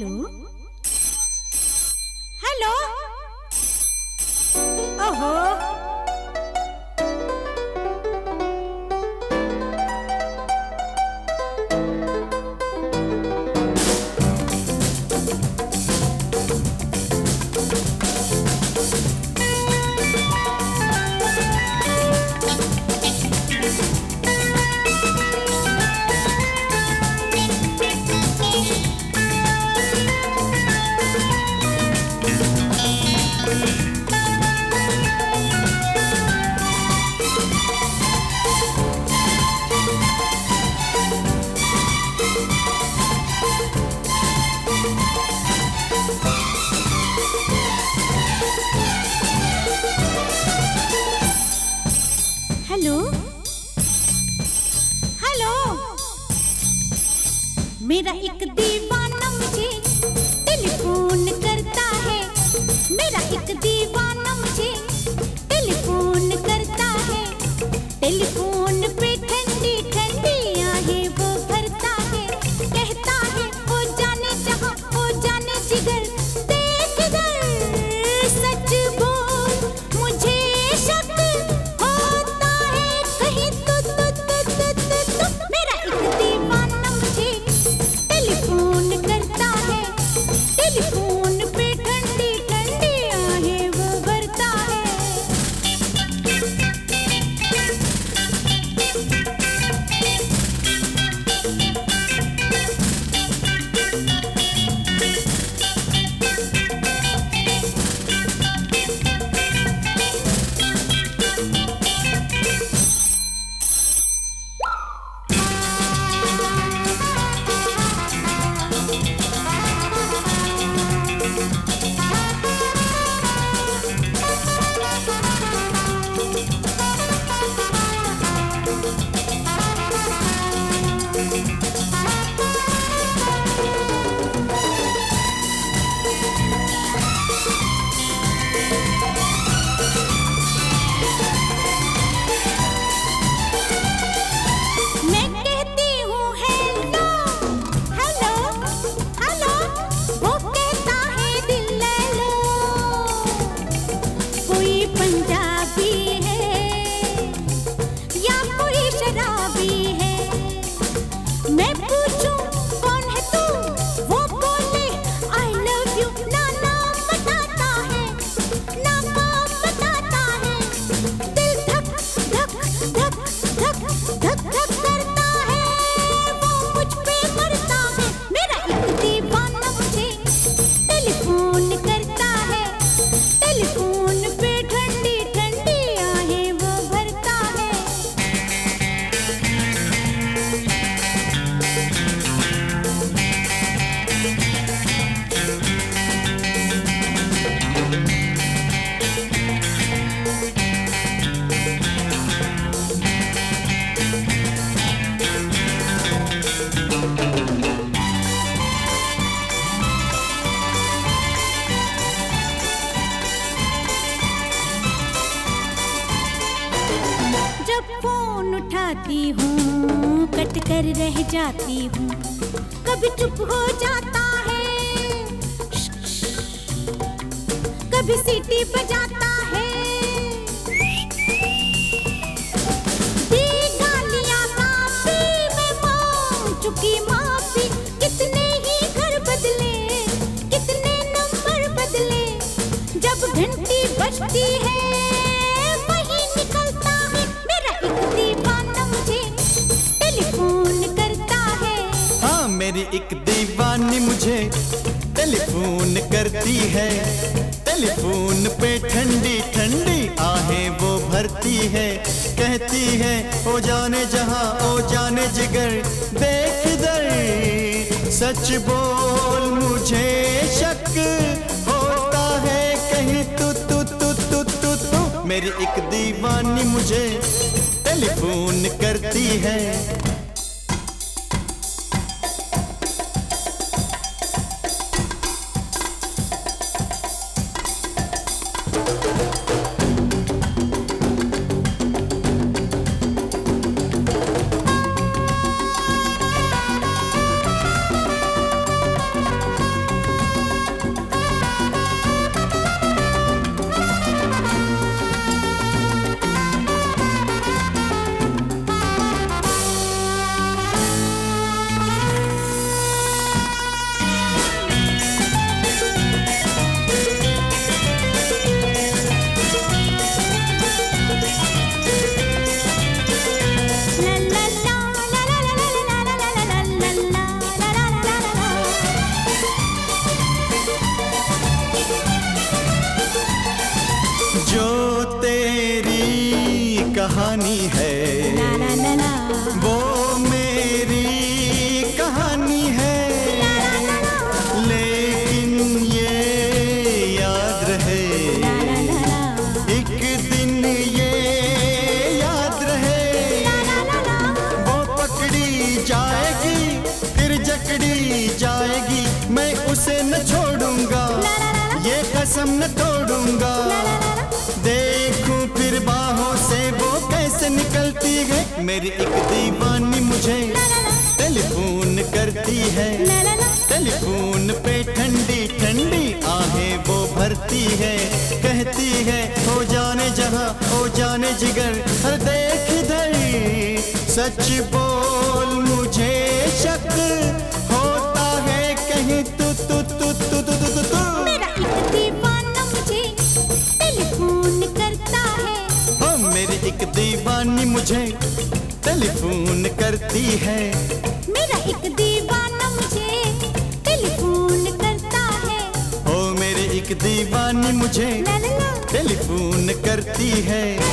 Hello hello. ओहो hello hello. मेरा एक दीवाना मुझे टेलीफोन करता है। मेरा एक दीवाना मुझे टेलीफोन करता है। टेलीफोन पे ठंडी ठंडी आहें वो भरता है। कहता है ओ जाने जहां ओ जाने जिगर देख इधर। सच बोल मुझे शक होता है कहीं तू। मेरा एक दीवाना मुझे टेलीफोन करता है। टेलीफोन पे ठंडी ठंडी आहें वो भरता है। मैं कहती हूँ हेलो हेलो हेलो। वो कहता है दिल ले लो। कोई पंजाबी है या कोई शराबी है। मैं पूछूं कौन है तू। वो बोले आई लव यू। ना नाम बताता है ना काम बताता है। दिल धक धक धक धक धक धक करता है। वो मुझ पे मरता है। मेरा एक दीवाना मुझे टेलीफोन करता है। टेलीफोन पे ठंडी ठंडी आहें वो भरता है। जब फोन उठाती हूँ कट कर रह जाती हूँ। कभी चुप हो जाता है कभी सीटी बजाता है। दी गालियाँ काफी मैं मांग चुकी माफी। कितने ही घर बदले कितने नंबर बदले। जब घंटी बजती है वही निकलता है। मेरा एक दीवाना मुझे टेलीफोन करता है। हाँ मेरी एक दीवानी मुझे टेलीफोन करती है। टेलीफोन पे ठंडी ठंडी आहें वो भरती है। कहती है ओ जाने जहां ओ जाने जिगर देख इधर। सच बोल मुझे शक होता है कहीं तू। मेरी एक दीवानी मुझे टेलीफोन करती है। पानी है, ला ला ला ला, वो मेरी कहानी है। ला ला ला ला, लेकिन ये याद रहे, ला ला ला ला, एक दिन ये याद रहे, ला ला ला ला, वो पकड़ी जाएगी फिर जकड़ी जाएगी, मैं उसे न छोड़ूंगा, ये कसम न तोड़ूंगा। देखूं फिर बाहों से वो कैसे निकलती है, मेरी एक दीवानी मुझे टेलीफोन करती है, टेलीफोन पे ठंडी ठंडी आहें वो भरती है, कहती है हो जाने जहां हो जाने जिगर, हर देख इधर सच बोल मुझे शक होता है कहीं तू तू तू तू तू तू तू। मेरा एक दीवाना मुझे टेलीफोन करता है, ओ मेरी एक दीवानी मुझे टेलीफोन करती है, मेरा एक दीवाना मुझे टेलीफोन करता है, ओ मेरी एक दीवानी मुझे ला ला ला, टेलीफोन करती है।